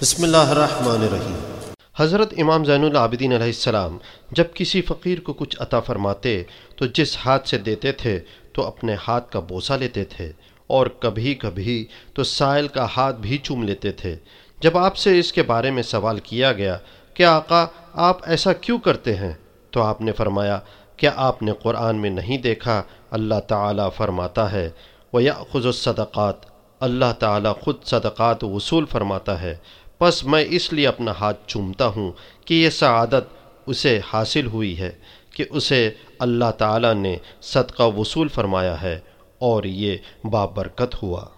बिस्मिल्लाहिर्रहमानिर्रहीम। हज़रत इमाम ज़ैनुल आबिदीन अलैहिस्सलाम जब किसी फ़कीर को कुछ अता फरमाते तो जिस हाथ से देते थे तो अपने हाथ का बोसा लेते थे और कभी कभी तो साइल का हाथ भी चूम लेते थे। जब आपसे इसके बारे में सवाल किया गया कि आका आप ऐसा क्यों करते हैं, तो आपने फरमाया, क्या आपने कुरान में नहीं देखा, अल्लाह ताला फरमाता है वयअख़ुज़ुस सदक़ात, अल्लाह ताला खुद सदक़ात वसूल फरमाता है। बस मैं इसलिए अपना हाथ चूमता हूँ कि ये सआदत उसे हासिल हुई है कि उसे अल्लाह ताला ने सदका वसूल फरमाया है और ये बाबरकत हुआ।